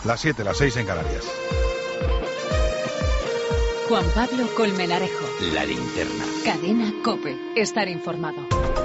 Las 7, las 6 en Canarias. Juan Pablo Colmenarejo. La Linterna. Cadena COPE. Estar informado.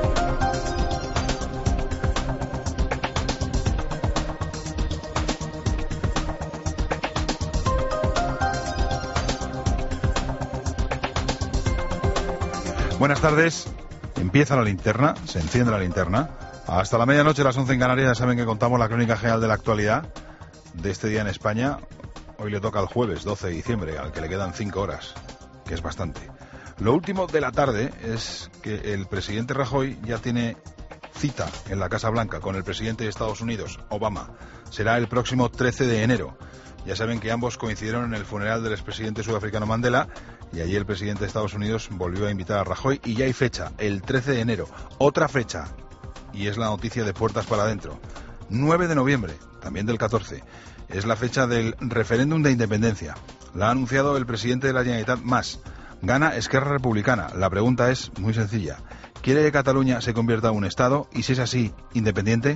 Buenas tardes. Empieza la linterna, se enciende la linterna. Hasta la medianoche, las 11 en Canarias, ya saben que contamos la crónica general de la actualidad de este día en España. Hoy le toca al jueves 12 de diciembre, al que le quedan 5 horas, que es bastante. Lo último de la tarde es que el presidente Rajoy ya tiene cita en la Casa Blanca con el presidente de Estados Unidos, Obama. Será el próximo 13 de enero. Ya saben que ambos coincidieron en el funeral del expresidente sudafricano Mandela y allí el presidente de Estados Unidos volvió a invitar a Rajoy y ya hay fecha, el 13 de enero. Otra fecha, y es la noticia de puertas para adentro. 9 de noviembre, también del 14, es la fecha del referéndum de independencia. La ha anunciado el presidente de la Generalitat Mas. Gana Esquerra Republicana. La pregunta es muy sencilla. ¿Quiere que Cataluña se convierta en un Estado? Y si es así, independiente.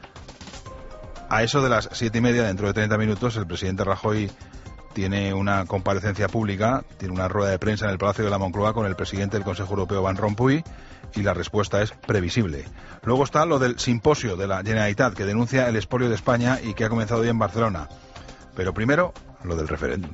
A eso de las 7:30, dentro de 30 minutos, el presidente Rajoy tiene una comparecencia pública, tiene una rueda de prensa en el Palacio de la Moncloa con el presidente del Consejo Europeo, Van Rompuy, y la respuesta es previsible. Luego está lo del simposio de la Generalitat, que denuncia el expolio de España y que ha comenzado hoy en Barcelona. Pero primero, lo del referéndum.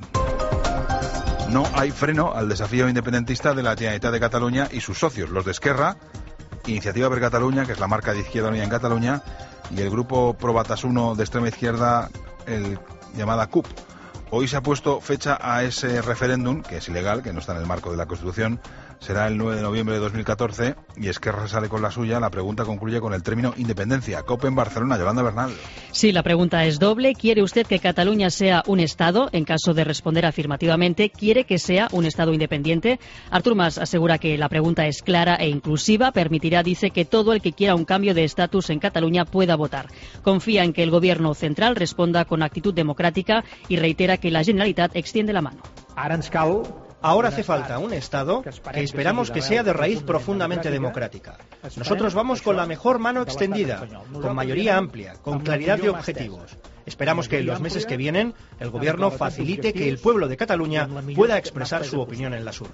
No hay freno al desafío independentista de la Generalitat de Cataluña y sus socios, los de Esquerra, Iniciativa per Catalunya, que es la marca de Izquierda Unida en Cataluña, y el grupo Pro Batasuna de extrema izquierda, llamada CUP. Hoy se ha puesto fecha a ese referéndum, que es ilegal, que no está en el marco de la Constitución. Será el 9 de noviembre de 2014 y Esquerra sale con la suya. La pregunta concluye con el término independencia. COPE en Barcelona, Yolanda Bernal. Sí, la pregunta es doble. ¿Quiere usted que Cataluña sea un Estado? En caso de responder afirmativamente, ¿quiere que sea un Estado independiente? Artur Mas asegura que la pregunta es clara e inclusiva. Permitirá, dice, que todo el que quiera un cambio de estatus en Cataluña pueda votar. Confía en que el Gobierno central responda con actitud democrática y reitera que la Generalitat extiende la mano. Ahora hace falta un Estado que esperamos que sea de raíz profundamente democrática. Nosotros vamos con la mejor mano extendida, con mayoría amplia, con claridad de objetivos. Esperamos que en los meses que vienen el Gobierno facilite que el pueblo de Cataluña pueda expresar su opinión en las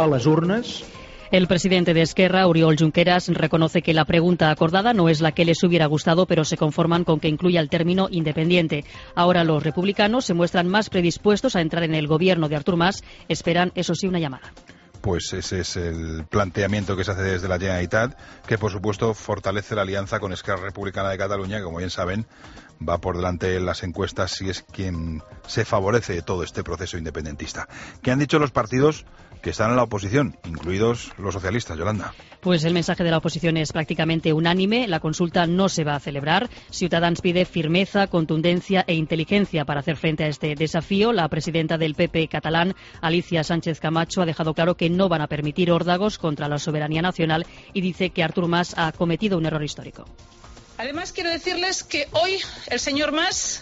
urnas. El presidente de Esquerra, Oriol Junqueras, reconoce que la pregunta acordada no es la que les hubiera gustado, pero se conforman con que incluya el término independiente. Ahora los republicanos se muestran más predispuestos a entrar en el gobierno de Artur Mas. Esperan, eso sí, una llamada. Pues ese es el planteamiento que se hace desde la Generalitat, que por supuesto fortalece la alianza con Esquerra Republicana de Cataluña, que como bien saben va por delante en las encuestas y es quien se favorece de todo este proceso independentista. ¿Qué han dicho los partidos que están en la oposición, incluidos los socialistas, Yolanda? Pues el mensaje de la oposición es prácticamente unánime. La consulta no se va a celebrar. Ciutadans pide firmeza, contundencia e inteligencia para hacer frente a este desafío. La presidenta del PP catalán, Alicia Sánchez Camacho, ha dejado claro que no van a permitir órdagos contra la soberanía nacional y dice que Artur Mas ha cometido un error histórico. Además, quiero decirles que hoy el señor Mas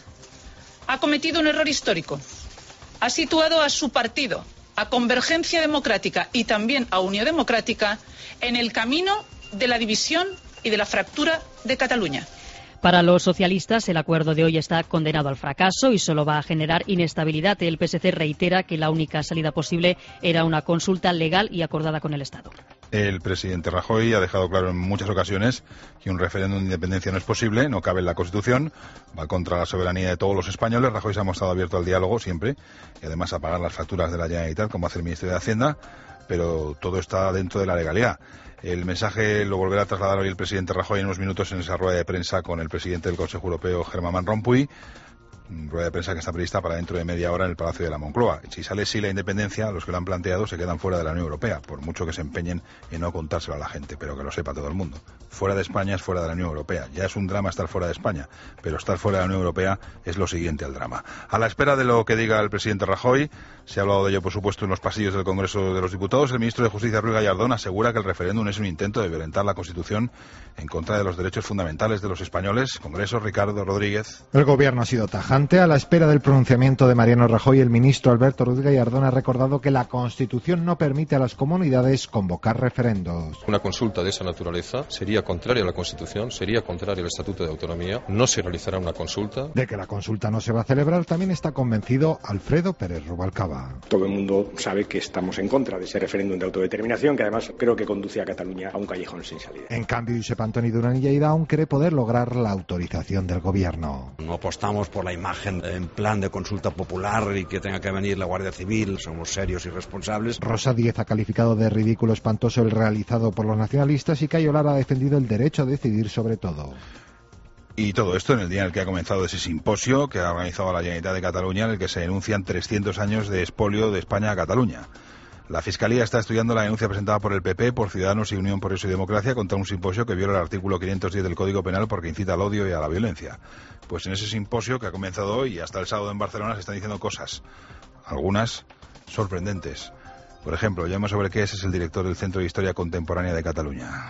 ha cometido un error histórico. Ha situado a su partido, a Convergencia Democrática y también a Unió Democrática, en el camino de la división y de la fractura de Cataluña. Para los socialistas, el acuerdo de hoy está condenado al fracaso y solo va a generar inestabilidad. El PSC reitera que la única salida posible era una consulta legal y acordada con el Estado. El presidente Rajoy ha dejado claro en muchas ocasiones que un referéndum de independencia no es posible, no cabe en la Constitución, va contra la soberanía de todos los españoles. Rajoy se ha mostrado abierto al diálogo siempre y además a pagar las facturas de la Generalitat, como hace el Ministerio de Hacienda, pero todo está dentro de la legalidad. El mensaje lo volverá a trasladar hoy el presidente Rajoy en unos minutos en esa rueda de prensa con el presidente del Consejo Europeo, Herman Van Rompuy. Rueda de prensa que está prevista para dentro de media hora en el Palacio de la Moncloa. Si sale sí la independencia, los que lo han planteado se quedan fuera de la Unión Europea, por mucho que se empeñen en no contárselo a la gente, pero que lo sepa todo el mundo. Fuera de España es fuera de la Unión Europea. Ya es un drama estar fuera de España, pero estar fuera de la Unión Europea es lo siguiente al drama. A la espera de lo que diga el presidente Rajoy, se ha hablado de ello, por supuesto, en los pasillos del Congreso de los Diputados. El ministro de Justicia, Ruiz Gallardón, asegura que el referéndum es un intento de violentar la Constitución en contra de los derechos fundamentales de los españoles. Congreso, Ricardo Rodríguez. El Gobierno ha sido tajante semejante. A la espera del pronunciamiento de Mariano Rajoy, el ministro Alberto Ruiz Gallardón ha recordado que la Constitución no permite a las comunidades convocar referendos. Una consulta de esa naturaleza sería contraria a la Constitución, sería contraria al Estatuto de Autonomía, no se realizará una consulta. De que la consulta no se va a celebrar también está convencido Alfredo Pérez Rubalcaba. Todo el mundo sabe que estamos en contra de ese referéndum de autodeterminación, que además creo que conduce a Cataluña a un callejón sin salida. En cambio, Josep Antoni Duran i Lleida aún cree poder lograr la autorización del gobierno. No apostamos por la imagen en plan de consulta popular y que tenga que venir la Guardia Civil, somos serios y responsables. Rosa Díez ha calificado de ridículo espantoso el realizado por los nacionalistas y Cayo Lara ha defendido el derecho a decidir sobre todo. Y todo esto en el día en el que ha comenzado ese simposio que ha organizado la Generalitat de Cataluña, en el que se denuncian 300 años de expolio de España a Cataluña. La Fiscalía está estudiando la denuncia presentada por el PP, por Ciudadanos y Unión Progreso y Democracia contra un simposio que viola el artículo 510 del Código Penal porque incita al odio y a la violencia. Pues en ese simposio que ha comenzado hoy y hasta el sábado en Barcelona se están diciendo cosas, algunas sorprendentes. Por ejemplo, ya sobre qué es el director del Centro de Historia Contemporánea de Cataluña.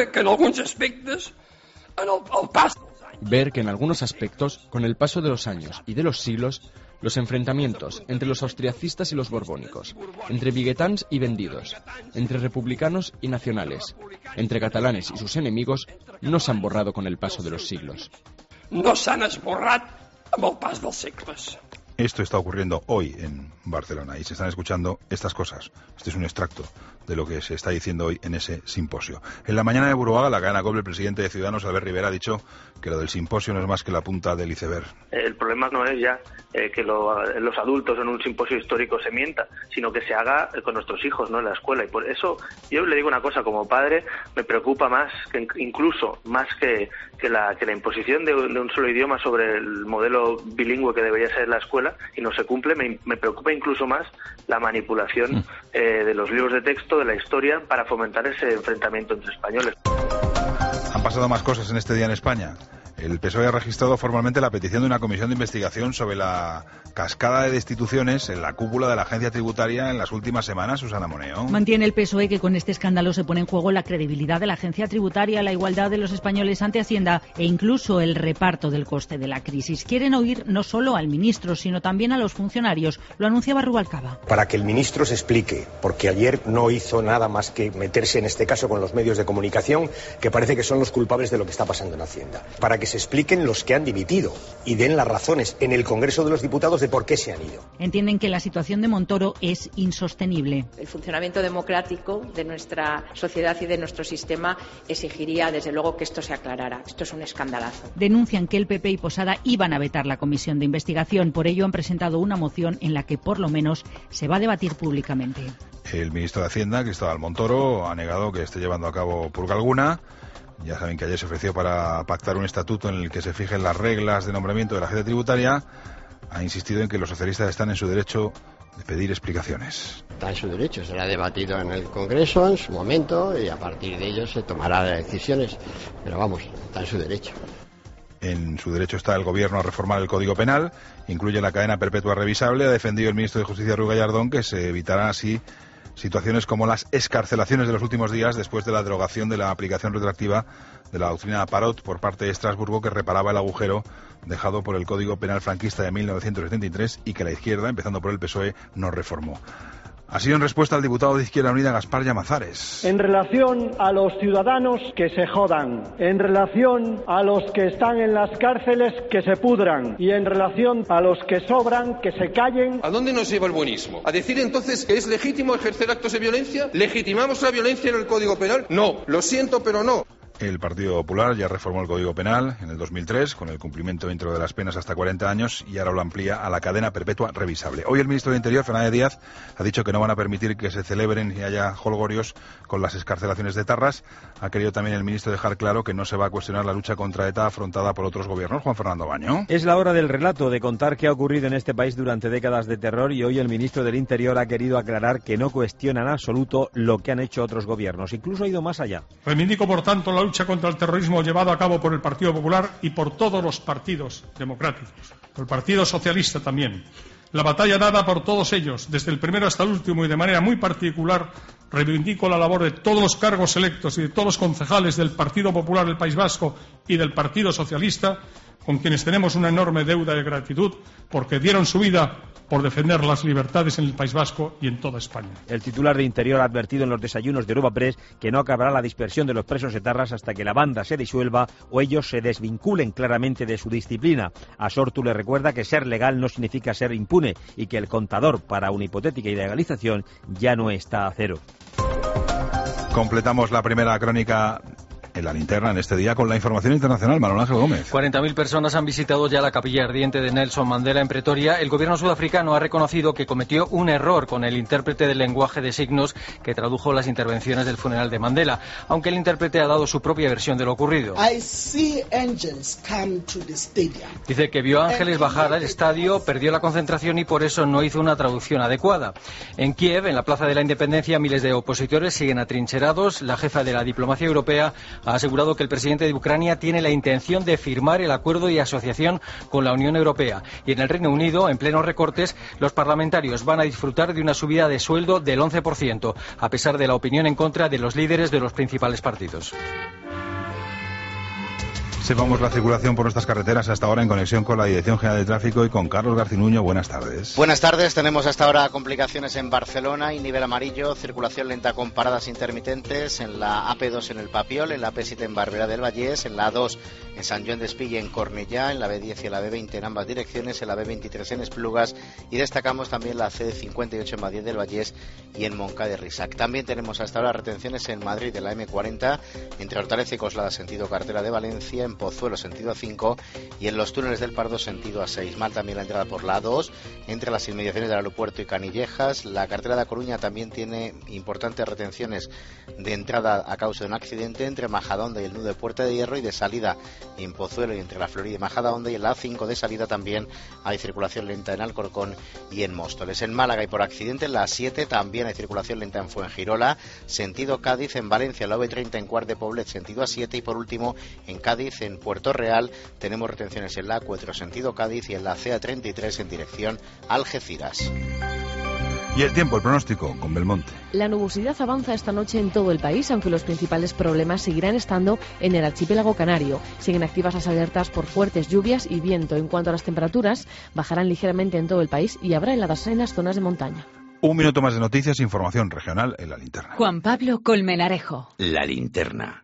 Ver que en algunos aspectos, con el paso de los años y de los siglos, los enfrentamientos entre los austriacistas y los borbónicos, entre biguetans y vendidos, entre republicanos y nacionales, entre catalanes y sus enemigos, no se han borrado con el paso de los siglos. No s'han esborrat amb el pas dels segles. Esto está ocurriendo hoy en Barcelona y se están escuchando estas cosas. Este es un extracto de lo que se está diciendo hoy en ese simposio. En la mañana de Buruaga, la cadena COPE, el presidente de Ciudadanos, Albert Rivera, ha dicho que lo del simposio no es más que la punta del iceberg. El problema no es ya que los adultos en un simposio histórico se mientan, sino que se haga con nuestros hijos, no en la escuela. Y por eso yo le digo una cosa, como padre me preocupa más, incluso más que la imposición de un solo idioma sobre el modelo bilingüe que debería ser la escuela y no se cumple. Me preocupa incluso más la manipulación de los libros de texto, de la historia, para fomentar ese enfrentamiento entre españoles. Han pasado más cosas en este día en España. El PSOE ha registrado formalmente la petición de una comisión de investigación sobre la cascada de destituciones en la cúpula de la agencia tributaria en las últimas semanas. Susana Moneo. Mantiene el PSOE que con este escándalo se pone en juego la credibilidad de la agencia tributaria, la igualdad de los españoles ante Hacienda e incluso el reparto del coste de la crisis. Quieren oír no solo al ministro, sino también a los funcionarios. Lo anunciaba Rubalcaba. Para que el ministro se explique, porque ayer no hizo nada más que meterse en este caso con los medios de comunicación, que parece que son los culpables de lo que está pasando en Hacienda. Para que se expliquen los que han dimitido y den las razones en el Congreso de los Diputados de por qué se han ido. Entienden que la situación de Montoro es insostenible. El funcionamiento democrático de nuestra sociedad y de nuestro sistema exigiría, desde luego, que esto se aclarara. Esto es un escandalazo. Denuncian que el PP y Posada iban a vetar la comisión de investigación. Por ello han presentado una moción en la que, por lo menos, se va a debatir públicamente. El ministro de Hacienda, Cristóbal Montoro, ha negado que esté llevando a cabo purga alguna. Ya saben que ayer se ofreció para pactar un estatuto en el que se fijen las reglas de nombramiento de la agencia tributaria. Ha insistido en que los socialistas están en su derecho de pedir explicaciones. Está en su derecho, será debatido en el Congreso en su momento y a partir de ello se tomará decisiones. Pero vamos, está en su derecho. En su derecho está el Gobierno a reformar el Código Penal, incluye la cadena perpetua revisable. Ha defendido el ministro de Justicia, Ruiz Gallardón, que se evitarán así situaciones como las excarcelaciones de los últimos días después de la derogación de la aplicación retroactiva de la doctrina Parot por parte de Estrasburgo, que reparaba el agujero dejado por el Código Penal franquista de 1973 y que la izquierda, empezando por el PSOE, no reformó. Ha sido en respuesta al diputado de Izquierda Unida, Gaspar Llamazares. En relación a los ciudadanos, que se jodan. En relación a los que están en las cárceles, que se pudran. Y en relación a los que sobran, que se callen. ¿A dónde nos lleva el buenismo? ¿A decir entonces que es legítimo ejercer actos de violencia? ¿Legitimamos la violencia en el Código Penal? No, lo siento, pero no. El Partido Popular ya reformó el Código Penal en el 2003 con el cumplimiento dentro de las penas hasta 40 años y ahora lo amplía a la cadena perpetua revisable. Hoy el ministro de Interior, Fernández Díaz, ha dicho que no van a permitir que se celebren y haya jolgorios con las excarcelaciones de Tarras. Ha querido también el ministro dejar claro que no se va a cuestionar la lucha contra ETA afrontada por otros gobiernos. Juan Fernando Baño. Es la hora del relato, de contar qué ha ocurrido en este país durante décadas de terror, y hoy el ministro del Interior ha querido aclarar que no cuestiona en absoluto lo que han hecho otros gobiernos. Incluso ha ido más allá. Reivindico, por tanto, la lucha contra el terrorismo llevado a cabo por el Partido Popular y por todos los partidos democráticos, por el Partido Socialista también. La batalla dada por todos ellos, desde el primero hasta el último, y de manera muy particular reivindico la labor de todos los cargos electos y de todos los concejales del Partido Popular del País Vasco y del Partido Socialista, con quienes tenemos una enorme deuda de gratitud porque dieron su vida por defender las libertades en el País Vasco y en toda España. El titular de Interior ha advertido en los desayunos de Europa Press que no acabará la dispersión de los presos etarras hasta que la banda se disuelva o ellos se desvinculen claramente de su disciplina. A Sortu le recuerda que ser legal no significa ser impune y que el contador para una hipotética ilegalización ya no está a cero. Completamos la primera crónica en la linterna en este día con la información internacional. Manuel Ángel Gómez. 40.000 personas han visitado ya la capilla ardiente de Nelson Mandela en Pretoria. El gobierno sudafricano ha reconocido que cometió un error con el intérprete del lenguaje de signos que tradujo las intervenciones del funeral de Mandela, aunque el intérprete ha dado su propia versión de lo ocurrido. Dice que vio ángeles bajar al estadio, perdió la concentración y por eso no hizo una traducción adecuada. En Kiev, en la Plaza de la Independencia, miles de opositores siguen atrincherados. La jefa de la diplomacia europea ha asegurado que el presidente de Ucrania tiene la intención de firmar el acuerdo de asociación con la Unión Europea. Y en el Reino Unido, en plenos recortes, los parlamentarios van a disfrutar de una subida de sueldo del 11%, a pesar de la opinión en contra de los líderes de los principales partidos. Sepamos la circulación por nuestras carreteras hasta ahora en conexión con la Dirección General de Tráfico y con Carlos Garcinuño. Buenas tardes. Buenas tardes. Tenemos hasta ahora complicaciones en Barcelona y nivel amarillo, circulación lenta con paradas intermitentes en la AP2 en el Papiol, en la AP7 en Barberà del Vallès, en la A2 en Sant Joan d'Espí y en Cornellà, en la B10 y en la B20 en ambas direcciones, en la B23 en Esplugas y destacamos también la C58 en Madrid del Vallès y en Montcada de Risac. También tenemos hasta ahora retenciones en Madrid de la M40 entre Hortaleza y Coslada sentido Cartera de Valencia, en Pozuelo sentido A5 y en los túneles del Pardo sentido A6. Mal también la entrada por la A2 entre las inmediaciones del aeropuerto y Canillejas. La carretera de A Coruña también tiene importantes retenciones de entrada a causa de un accidente entre Majadahonda y el nudo de Puerta de Hierro y de salida en Pozuelo y entre la Florida y Majadahonda, y en la A5 de salida también hay circulación lenta en Alcorcón y en Móstoles. En Málaga y por accidente en la A7 también hay circulación lenta en Fuengirola, sentido Cádiz, en Valencia la OV30 en Quart de Poblet sentido A7 y por último en Cádiz en Puerto Real tenemos retenciones en la A4 sentido Cádiz y en la CA33 en dirección Algeciras. Y el tiempo, el pronóstico con Belmonte. La nubosidad avanza esta noche en todo el país, aunque los principales problemas seguirán estando en el archipiélago canario. Siguen activas las alertas por fuertes lluvias y viento. En cuanto a las temperaturas, bajarán ligeramente en todo el país y habrá heladas en las zonas de montaña. Un minuto más de noticias e información regional en la linterna. Juan Pablo Colmenarejo. La linterna.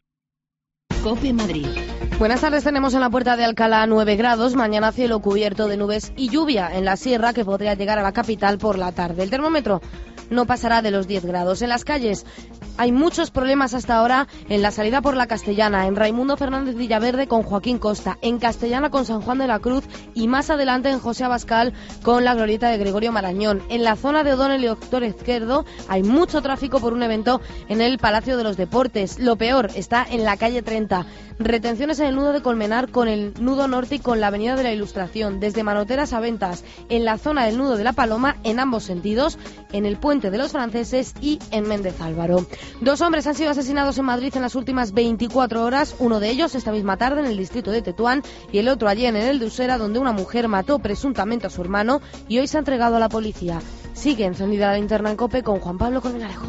COPE Madrid. Buenas tardes, tenemos en la Puerta de Alcalá 9 grados, mañana cielo cubierto de nubes y lluvia en la sierra que podría llegar a la capital por la tarde. El termómetro no pasará de los 10 grados. En las calles hay muchos problemas hasta ahora en la salida por la Castellana, en Raimundo Fernández Villaverde con Joaquín Costa, en Castellana con San Juan de la Cruz y más adelante en José Abascal con la glorieta de Gregorio Marañón. En la zona de O'Donnell y Doctor Izquierdo hay mucho tráfico por un evento en el Palacio de los Deportes. Lo peor está en la calle 30. Retenciones en el nudo de Colmenar con el nudo norte y con la avenida de la Ilustración, desde Manoteras a Ventas, en la zona del nudo de la Paloma en ambos sentidos, en el puente de los Franceses y en Méndez Álvaro. 2 hombres han sido asesinados en Madrid en las últimas 24 horas, uno de ellos esta misma tarde en el distrito de Tetuán y el otro ayer en el de Usera, donde una mujer mató presuntamente a su hermano y hoy se ha entregado a la policía. Sigue encendida la linterna en COPE con Juan Pablo Colmenarejo.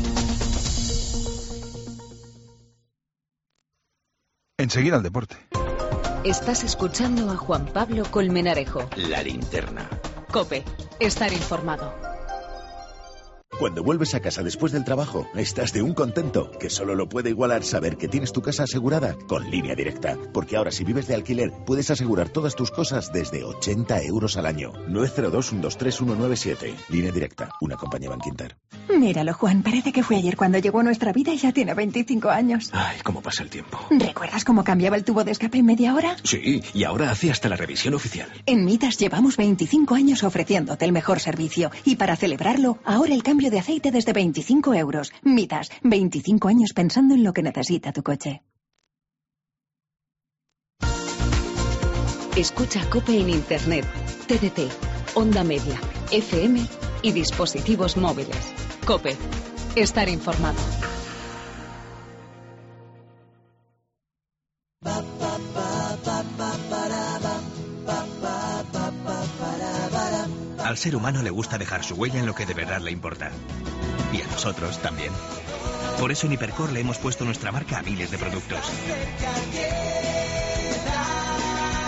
Enseguida el deporte. Estás escuchando a Juan Pablo Colmenarejo. La linterna. COPE. Estar informado. Cuando vuelves a casa después del trabajo, estás de un contento que solo lo puede igualar saber que tienes tu casa asegurada con Línea Directa. Porque ahora si vives de alquiler, puedes asegurar todas tus cosas desde 80 euros al año. 902-123-197. Línea Directa, una compañía Bankinter. Míralo, Juan, parece que fue ayer cuando llegó a nuestra vida y ya tiene 25 años. Ay, cómo pasa el tiempo. ¿Recuerdas cómo cambiaba el tubo de escape en media hora? Sí, y ahora hace hasta la revisión oficial. En Mitas llevamos 25 años ofreciéndote el mejor servicio. Y para celebrarlo, ahora el cambio de aceite desde 25 euros. Mitas, 25 años pensando en lo que necesita tu coche. Escucha COPE en Internet, TDT, Onda Media, FM y dispositivos móviles. COPE. Estar informado. Al ser humano le gusta dejar su huella en lo que de verdad le importa. Y a nosotros también. Por eso en Hipercor le hemos puesto nuestra marca a miles de productos.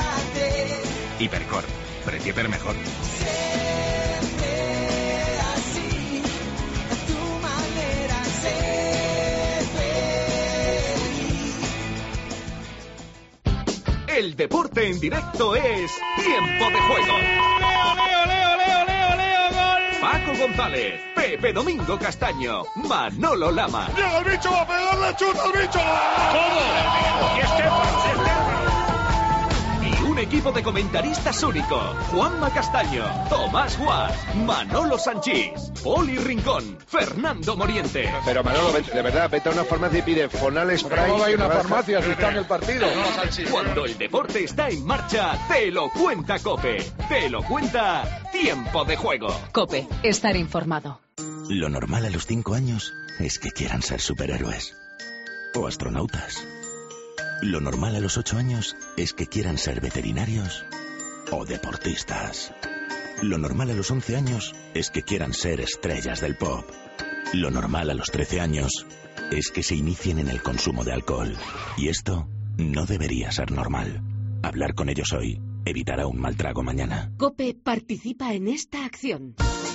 Hipercor. Precio pero mejor. El deporte en directo es Tiempo de Juego. ¡Leo, Paco González, Pepe Domingo Castaño, Manolo Lama. ¡Llega el bicho, va a pegarle chuta al bicho! ¿Cómo? Y un equipo de comentaristas único. Juanma Castaño, Tomás Guas, Manolo Sanchís, Poli Rincón, Fernando Moriente. Pero Manolo, de verdad, vete a una farmacia y pide Fonal Spray. ¿Cómo va a ir a una farmacia si está en el partido? Cuando el deporte está en marcha, te lo cuenta COPE. Te lo cuenta Tiempo de Juego. COPE, estar informado. Lo normal a los 5 años es que quieran ser superhéroes o astronautas. Lo normal a los 8 años es que quieran ser veterinarios o deportistas. Lo normal a los 11 años es que quieran ser estrellas del pop. Lo normal a los 13 años es que se inicien en el consumo de alcohol. Y esto no debería ser normal. Hablar con ellos hoy evitará un mal trago mañana. COPE participa en esta acción.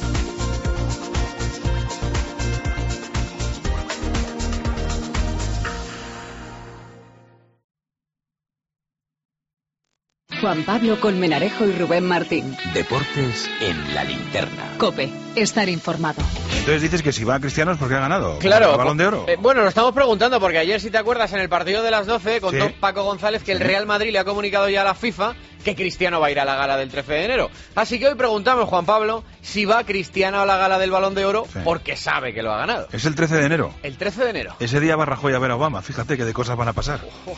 Juan Pablo Colmenarejo y Rubén Martín. Deportes en la linterna. COPE, estar informado. Entonces dices que si va a Cristiano es porque ha ganado. Claro. ¿El Balón de Oro? Bueno, lo estamos preguntando porque ayer, si te acuerdas, en el partido de las 12 contó Sí. Paco González que el Real Madrid le ha comunicado ya a la FIFA que Cristiano va a ir a la gala del 13 de enero. Así que hoy preguntamos, Juan Pablo, si va Cristiano a la gala del Balón de Oro porque sabe que lo ha ganado. Es el 13 de enero. El 13 de enero. Ese día va Rajoy a ver a Obama. Fíjate que de cosas van a pasar.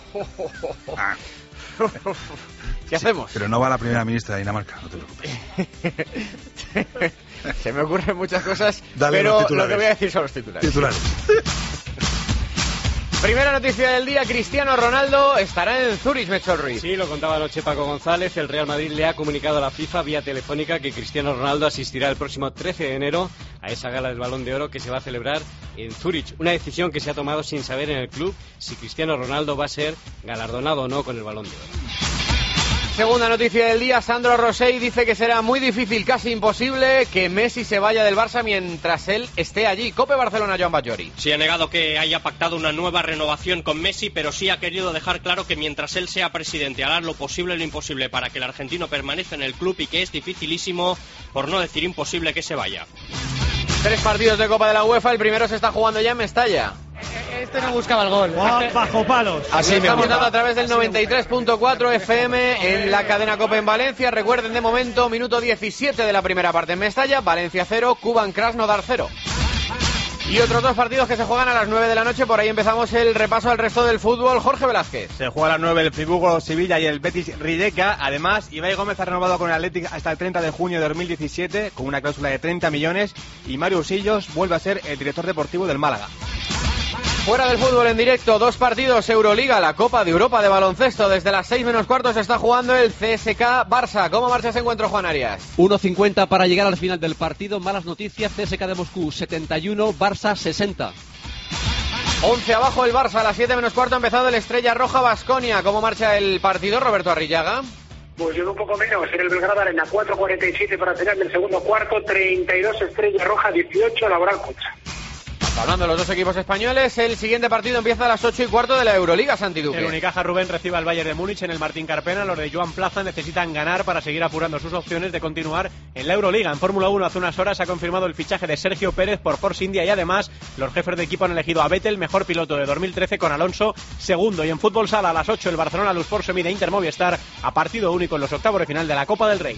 ¿Qué hacemos? Pero no va la primera ministra de Dinamarca, no te preocupes. Se me ocurren muchas cosas, Dale pero los lo titulares. que voy a decir son los titulares. Titulares. Primera noticia del día, Cristiano Ronaldo estará en Zurich, Mechol Ruiz. Sí, lo contaba anoche Paco González. El Real Madrid le ha comunicado a la FIFA vía telefónica que Cristiano Ronaldo asistirá el próximo 13 de enero a esa gala del Balón de Oro que se va a celebrar en Zurich. Una decisión que se ha tomado sin saber en el club si Cristiano Ronaldo va a ser galardonado o no con el Balón de Oro. Segunda noticia del día, Sandro Rosell dice que será muy difícil, casi imposible, que Messi se vaya del Barça mientras él esté allí. COPE Barcelona, Joan Batllori. Sí, ha negado que haya pactado una nueva renovación con Messi, pero sí ha querido dejar claro que mientras él sea presidente hará lo posible y lo imposible para que el argentino permanezca en el club y que es dificilísimo, por no decir imposible, que se vaya. 3 partidos de Copa de la UEFA, el primero se está jugando ya en Mestalla. Este no buscaba el gol. Bajo palos. Así estamos dando a través del 93.4 FM en la cadena COPE en Valencia. Recuerden, de momento, minuto 17 de la primera parte en Mestalla. Valencia 0, Kuban Krasnodar 0. Y otros 2 partidos que se juegan a las 9 de la noche. Por ahí empezamos el repaso al resto del fútbol. Jorge Velázquez. Se juega a las 9 el Friburgo-Sevilla y el Betis-Rijeka. Además, Ibai Gómez ha renovado con el Athletic hasta el 30 de junio de 2017 con una cláusula de 30 millones. Y Mario Usillos vuelve a ser el director deportivo del Málaga. Fuera del fútbol en directo, 2 partidos, Euroliga, la Copa de Europa de baloncesto. Desde las 6 menos cuarto se está jugando el CSKA Barça. ¿Cómo marcha ese encuentro, Juan Arias? 1:50 para llegar al final del partido. Malas noticias, CSKA de Moscú 71, Barça 60. 11 abajo el Barça, a las 7 menos cuarto ha empezado el Estrella Roja Baskonia. ¿Cómo marcha el partido, Roberto Arrillaga? Pues yo un poco menos, en el Belgrado Arena, 4:47 para final del segundo cuarto, 32 Estrella Roja, 18 Laboral Cucha. Hablando de los 2 equipos españoles, el siguiente partido empieza a las 8 y cuarto de la Euroliga, Santi Duque. El Unicaja Rubén recibe al Bayern de Múnich en el Martín Carpena. Los de Joan Plaza necesitan ganar para seguir apurando sus opciones de continuar en la Euroliga. En Fórmula 1 hace unas horas ha confirmado el fichaje de Sergio Pérez por Force India y además los jefes de equipo han elegido a Vettel, mejor piloto de 2013, con Alonso segundo. Y en fútbol sala a las 8 el Barcelona Luspor se mide Inter Movistar a partido único en los octavos de final de la Copa del Rey.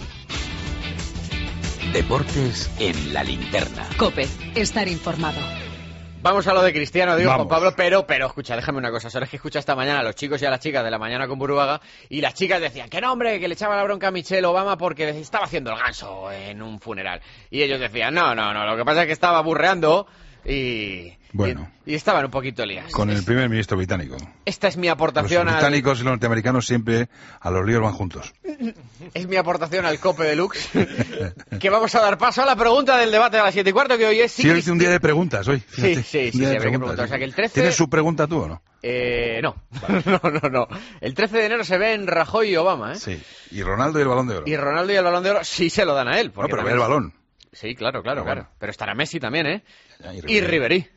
Deportes en la linterna. COPE, estar informado. Vamos a lo de Cristiano, digo, Juan Pablo, pero escucha, déjame una cosa. Sabes que escucha esta mañana a los chicos y a las chicas de La Mañana con Buruaga y las chicas decían que no, hombre, que le echaba la bronca a Michelle Obama porque estaba haciendo el ganso en un funeral. Y ellos decían, no, lo que pasa es que estaba burreando y estaban un poquito lías. Con el primer ministro británico. Esta es mi aportación Los británicos y los norteamericanos siempre a los líos van juntos. Es mi aportación al COPE Deluxe. Que vamos a dar paso a la pregunta del debate de las 7:15, que hoy es... Sí, hoy es un día de preguntas hoy. Fíjate, Sí, habrá que preguntar. O sea, que el 13... ¿Tienes su pregunta tú o no? No. No. El 13 de enero se ve en Rajoy y Obama, ¿eh? Sí. Y Ronaldo y el Balón de Oro. Y Ronaldo y el Balón de Oro sí se lo dan a él. No, pero ve también... el balón. Sí, claro. Bueno. Pero estará Messi también, ¿eh? Y Ribery.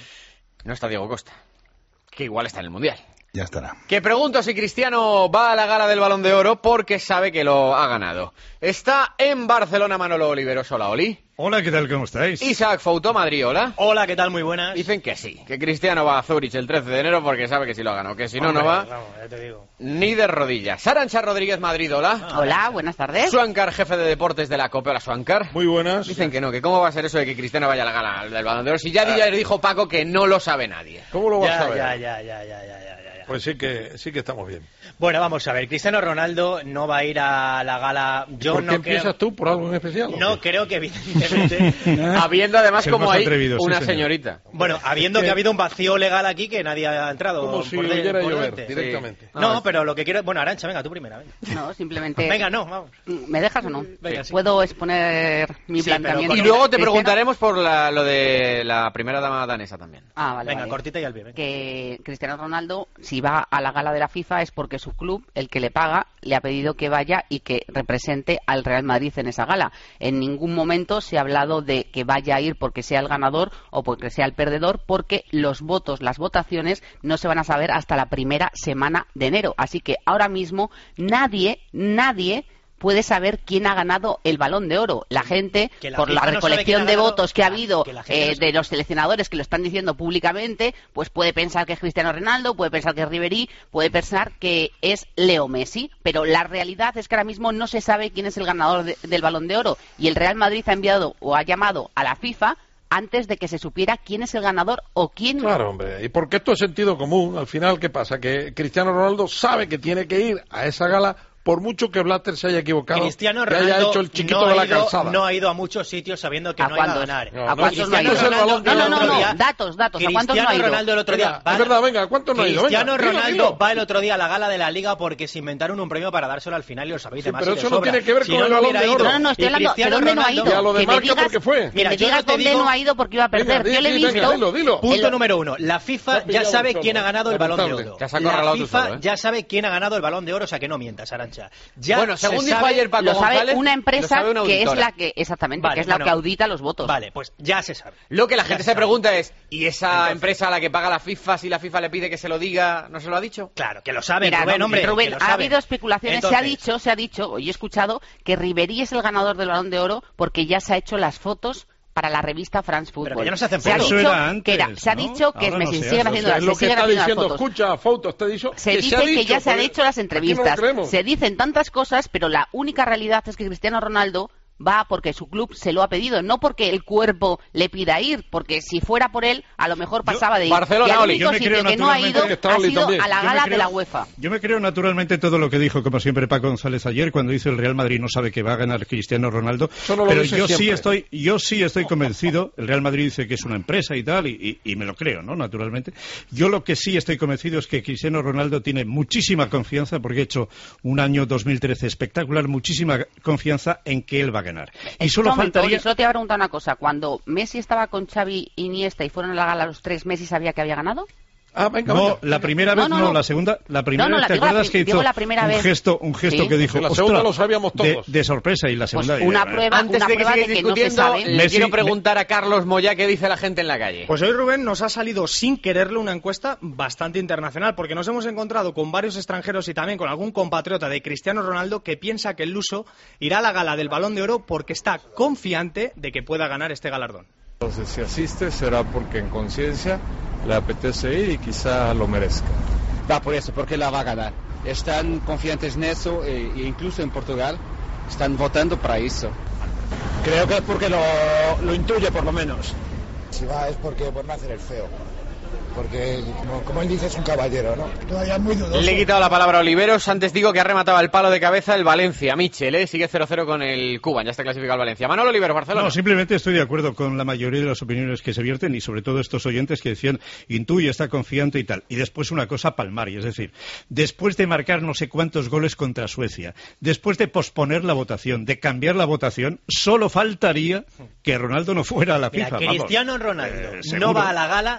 No está Diego Costa, que igual está en el Mundial. Ya estará. Que pregunto si Cristiano va a la gala del Balón de Oro porque sabe que lo ha ganado. Está en Barcelona Manolo Oliveros. Hola, Oli. Hola, ¿qué tal? ¿Cómo estáis? Isaac Foutó, Madrid, hola. Hola, ¿qué tal? Muy buenas. Dicen que sí, que Cristiano va a Zurich el 13 de enero porque sabe que sí lo ha ganado, que si no, no va Vamos, ya te digo. ni de rodillas. Arancha Rodríguez, Madrid, hola. Hola, buenas tardes. Suancar, jefe de deportes de la COPE. Hola, Suancar. Muy buenas. Dicen que no, que cómo va a ser eso de que Cristiano vaya a la gala del Balón de Oro. Si ya dijo Paco que no lo sabe nadie. ¿Cómo lo vas a saber? Ya. Pues sí que estamos bien. Bueno, vamos a ver. Cristiano Ronaldo no va a ir a la gala. Yo ¿Por qué no empiezas tú? ¿Por algo en especial? No, creo que evidentemente... Habiendo además Ser como más hay atrevido, una sí, señor. señorita. Bueno, habiendo que ha habido un vacío legal aquí que nadie ha entrado. Como si por oyera por llover delante. directamente. No, pero lo que quiero... Bueno, Arancha, venga, tú primera. Venga. No, simplemente... Venga, no, vamos. ¿Me dejas o no? Venga, sí. ¿Puedo exponer mi Sí, planteamiento? Y luego te Cristiano? preguntaremos por lo de la primera dama danesa también. Ah, vale. Venga, vale. cortita y al pie. Venga. Que Cristiano Ronaldo, si va a la gala de la FIFA, es porque su club, el que le paga, le ha pedido que vaya y que represente al Real Madrid en esa gala. En ningún momento se ha hablado de que vaya a ir porque sea el ganador o porque sea el perdedor, porque los votos, las votaciones, no se van a saber hasta la primera semana de enero. Así que ahora mismo nadie puede saber quién ha ganado el Balón de Oro. La gente, por la recolección de votos que ha habido de los seleccionadores que lo están diciendo públicamente, pues puede pensar que es Cristiano Ronaldo, puede pensar que es Ribery, puede pensar que es Leo Messi, pero la realidad es que ahora mismo no se sabe quién es el ganador del Balón de Oro, y el Real Madrid ha enviado o ha llamado a la FIFA antes de que se supiera quién es el ganador o quién no. Claro, hombre, y porque esto es sentido común. Al final, ¿qué pasa? Que Cristiano Ronaldo sabe que tiene que ir a esa gala, por mucho que Blatter se haya equivocado, Cristiano que haya Ronaldo hecho el chiquito de la calzada. no ha ido a muchos sitios sabiendo que no iba a ganar. ¿A cuántos no ha ido? No, datos. ¿A cuántos no ha ido? Ronaldo el otro día... Es verdad, venga, ¿a cuántos no ha ido? Cristiano Venga, Ronaldo dilo. va el otro día a la gala de la Liga porque se inventaron un premio para dárselo al final y lo sabéis de más. pero y de eso no sobra. tiene que ver con el Balón de Oro. No, estoy hablando de dónde no ha ido. Y a lo de Que me marca digas, porque fue. Que me digas dónde no ha ido porque iba a perder. Yo le he visto... Dilo. Punto número 1. La FIFA ya sabe quién ha ganado el Balón de Oro. La FIFA ya sabe quién ha ganado el Balón de Oro, o sea que no mientas, Arancha. Bueno, según dijo ayer Paco lo sabe González, una empresa lo sabe que es auditora. la que exactamente, Vale, que es la que audita los votos. Vale, pues ya se sabe. Lo que la gente se sabe. pregunta es, ¿y esa empresa a la que paga la FIFA, si la FIFA le pide que se lo diga, no se lo ha dicho? Claro, que lo sabe, Mira, Rubén, hombre. Rubén, que lo ha sabe. habido especulaciones, Entonces, se ha dicho, hoy he escuchado que Ribery es el ganador del Balón de Oro porque ya se ha hecho las fotos para la revista France Football. Pero que ya no se hacen Se ha fotos. dicho Eso era antes, se ha ¿no? dicho que es Ahora no Messi, se siguen hace. haciendo O sea, es lo se que siguen está haciendo las diciendo, fotos. escucha, fotos, te dicho. Se dice que ya se han hecho las Aquí no lo entrevistas, creemos. se dicen tantas cosas, pero la única realidad es que Cristiano Ronaldo va porque su club se lo ha pedido, no porque el cuerpo le pida ir, porque si fuera por él, a lo mejor pasaba de ir. Barcelona, y al Oli. único sitio que no ha ido ha sido a la gala de la UEFA. UEFA. Yo me creo naturalmente todo lo que dijo, como siempre, Paco González ayer, cuando dice el Real Madrid no sabe que va a ganar Cristiano Ronaldo, pero yo sí estoy convencido, el Real Madrid dice que es una empresa y tal, y me lo creo, ¿no? Naturalmente. Yo lo que sí estoy convencido es que Cristiano Ronaldo tiene muchísima confianza, porque ha hecho un año 2013 espectacular, muchísima confianza en que él va a ganar. Y solo faltaría... Solo te voy a preguntar una cosa. Cuando Messi estaba con Xavi, Iniesta y fueron a la gala los tres, ¿Messi sabía que había ganado? Ah, venga, no, la primera vez no, la segunda, la primera vez, ¿te acuerdas que hizo un gesto que dijo, la segunda lo sabíamos todos, de sorpresa, y la segunda... Pues una prueba, antes de que sigáis discutiendo, le quiero preguntar a Carlos Moya qué dice la gente en la calle. Pues hoy, Rubén, nos ha salido sin quererlo una encuesta bastante internacional, porque nos hemos encontrado con varios extranjeros y también con algún compatriota de Cristiano Ronaldo que piensa que el luso irá a la gala del Balón de Oro porque está confiante de que pueda ganar este galardón. Entonces, si asiste será porque en conciencia le apetece ir y quizá lo merezca. Va por eso, porque la va a ganar. Están confiantes en eso, e incluso en Portugal están votando para eso. Creo que es porque lo intuye, por lo menos. Si va es porque por no hacer el feo. Porque, como él dice, es un caballero, ¿no? Todavía muy dudoso. Le he quitado la palabra a Oliveros. Antes digo que ha rematado el palo de cabeza el Valencia. Michel, sigue 0-0 con el Cuban. Ya está clasificado el Valencia. Manolo Oliveros, Barcelona. No, simplemente estoy de acuerdo con la mayoría de las opiniones que se vierten y sobre todo estos oyentes que decían intuye, está confiante y tal. Y después una cosa palmaria, es decir, después de marcar no sé cuántos goles contra Suecia, después de posponer la votación, de cambiar la votación, solo faltaría que Ronaldo no fuera a la FIFA. Cristiano Ronaldo seguro. no va a la gala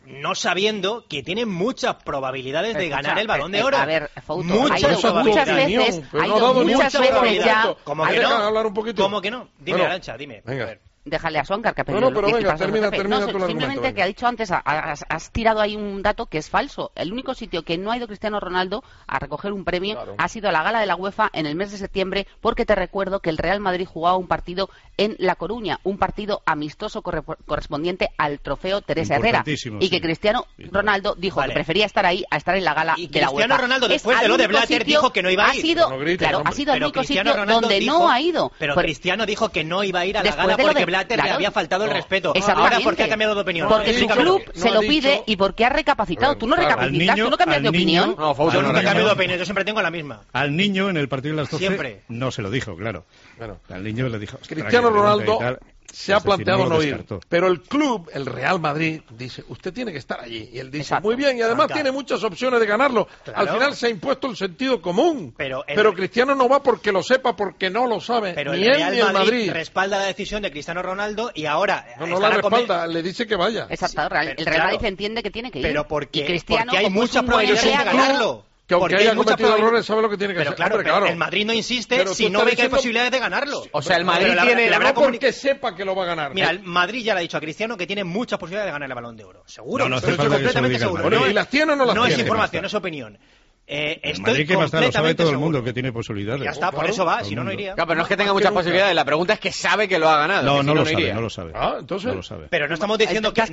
no sabiendo que tiene muchas probabilidades de ganar el Balón de Oro. A ver, Fouto, muchas veces ya... ¿Cómo que no? ¿Cómo que no? Dime, Arantxa, dime. Venga. Déjale a Suancar que ha pedido. No, pero venga, termina tu argumento. Simplemente que ha dicho antes, has tirado ahí un dato que es falso. El único sitio que no ha ido Cristiano Ronaldo a recoger un premio ha sido a la gala de la UEFA en el mes de septiembre, porque te recuerdo que el Real Madrid jugaba un partido en La Coruña, un partido amistoso correspondiente al trofeo Teresa Herrera, y que Cristiano Ronaldo dijo que prefería estar ahí a estar en la gala de la UEFA. Cristiano Ronaldo, después de lo de Blatter, dijo que no iba a ir. Ha sido el único sitio donde no ha ido. Pero Cristiano dijo que no iba a ir a la gala porque Blatter le había faltado el respeto. Ahora, ¿por qué ha cambiado de opinión? Porque su club se lo pide y porque ha recapacitado. Tú no recapacitas, tú no cambias de opinión. No, yo nunca cambio de opinión, yo siempre tengo la misma. Al niño en el partido de las 12 siempre no se lo dijo, claro. Al niño le dijo... Cristiano Ronaldo se ha planteado no ir, pero el club, el Real Madrid, dice, usted tiene que estar allí. Y él dice, muy bien, y además tiene muchas opciones de ganarlo. Al final se ha impuesto el sentido común. Pero Cristiano no va porque lo sepa, porque no lo sabe. Pero ni el él Real ni el Madrid respalda la decisión de Cristiano Ronaldo y ahora... No la respalda, le dice que vaya. Exacto, el Real Madrid entiende que tiene que ir. Pero porque hay muchas probabilidades de ganarlo. Que aunque haya cometido errores, sabe lo que tiene que hacer. Pero claro, el Madrid no insiste si no ve que hay posibilidades de ganarlo. O sea, el Madrid tiene... No porque sepa que lo va a ganar. Mira, el Madrid ya le ha dicho a Cristiano que tiene muchas posibilidades de ganar el Balón de Oro. Seguro. No, estoy completamente seguro. ¿Y las tiene o no las tiene? No es información, es opinión. El Madrid que basta, lo sabe todo el mundo que tiene posibilidades. Ya está, por eso va, si no, no iría. Claro, pero no es que tenga muchas posibilidades, la pregunta es que sabe que lo ha ganado. No lo sabe. Ah, entonces... No lo sabe. Pero no estamos diciendo que...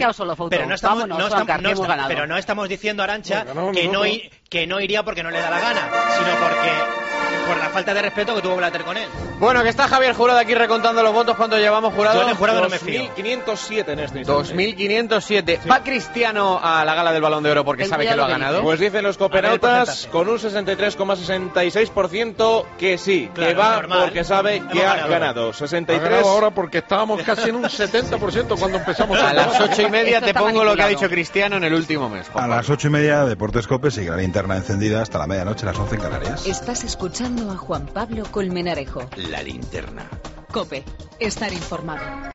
Pero no estamos diciendo, Arantxa, que no iría porque no le da la gana, sino porque... por la falta de respeto que tuvo Blatter con él. Bueno, que está Javier Jurado aquí recontando los votos. ¿Cuánto llevamos, Jurado? Yo de Jurado no me fío. 2.507 en este instante. 2.507. Sí. ¿Va Cristiano a la gala del Balón de Oro porque sabe que lo ha ganado? Pues dicen los copenautas con un 63,66% que sí, claro, que va normal, porque sabe que ha ganado. 63. Ha ganado ahora porque estábamos casi en un 70% cuando empezamos. A las 8:30 te pongo lo que ha dicho Cristiano en el último mes. A las 8:30 Deportes COPE sigue la linterna encendida hasta la medianoche, las 11 en Canarias. Estás escuchando a Juan Pablo Colmenarejo. La linterna. COPE. Estar informado.